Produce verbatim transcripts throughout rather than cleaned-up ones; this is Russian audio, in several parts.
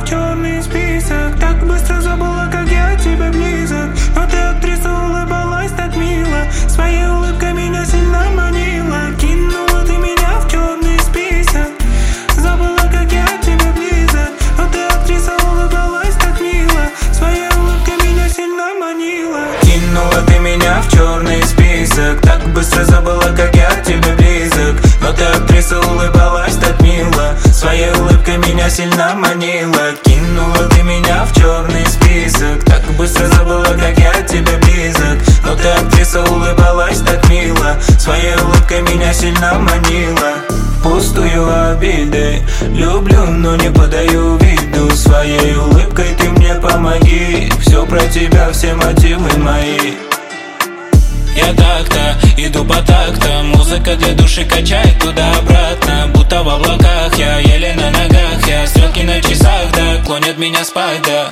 в черный список. Так быстро забыла, как я тебе близок. Но ты, актриса, улыбалась так мило. Своей улыбкой меня сильно манила. Кинула ты меня в черный список. Забыла, как я тебе близок. Но ты, актриса, улыбалась так мило. Своей улыбкой меня сильно манила. Кинула ты меня в черный список. Так быстро забыла, как я тебе близок. Но ты, актриса, улыбалась так мило. Своей улыбкой меня сильно манила. Кинула ты меня в черный список. Так быстро забыла, как я тебе близок. Но ты, актриса, улыбалась так мило. Своей улыбкой меня сильно манила. Пустую обиды люблю, но не подаю виду. Своей улыбкой ты мне помоги. Все про тебя, все мотивы мои. Я так-то иду по тактам. Музыка для души качает туда-обратно. Будто в облаках, я еле на ногах. Я стрелки на часах, да, клонят меня спать, да.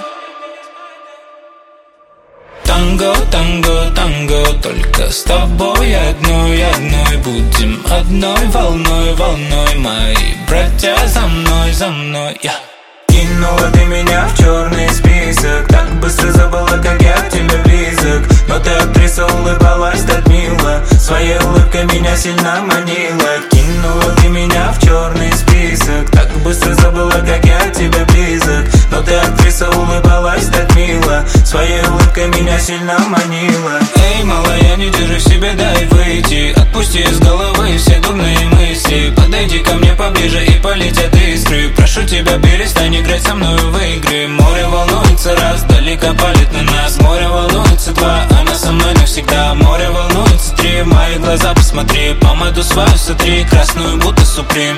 Танго, танго, танго, только с тобой одной, одной. Будем одной волной, волной. Мои братья за мной, за мной, я. Кинула ты меня в черный список. Так быстро забыла, как я тебе близок. Но ты, актриса, улыбалась так мило. Своей улыбкой меня сильно манила. Кинула ты меня в черный список. Так быстро забыла, как я тебе близок. Но ты, актриса, улыбалась так мило. Своей улыбкой меня сильно манила. Эй, малая, не держи в себе, дай выйти. Отпусти из головы все дурные мысли. Подойди ко мне поближе и полетят искры. Прошу тебя, перестань играть со мной в игры. Море волнуется раз, далеко палит на нас. Море волнуется два, она со мной навсегда. Море волнуется три, в мои глаза посмотри. Помаду свою сотри, красную будто Суприм.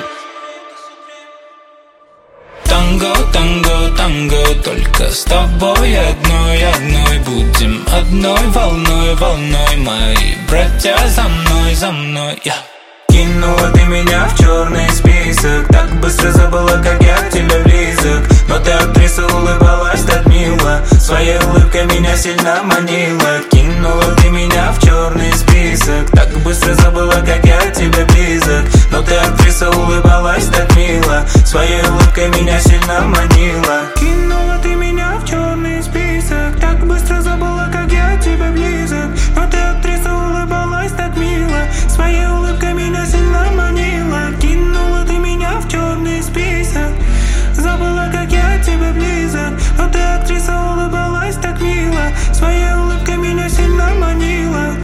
Танго, танго, танго, только с тобой одной, одной. Будем одной волной, волной. Мои братья за мной, за мной, я. Кинула ты меня в черный список. Так быстро забыла, как я тебе близок. Но ты, актриса, улыбалась так мило. Своей улыбкой меня сильно манила. Кинула ты меня в черный список. Так быстро забыла, как я тебе близок. Но ты, актриса, улыбалась так мило. Своей улыбкой меня сильно манила.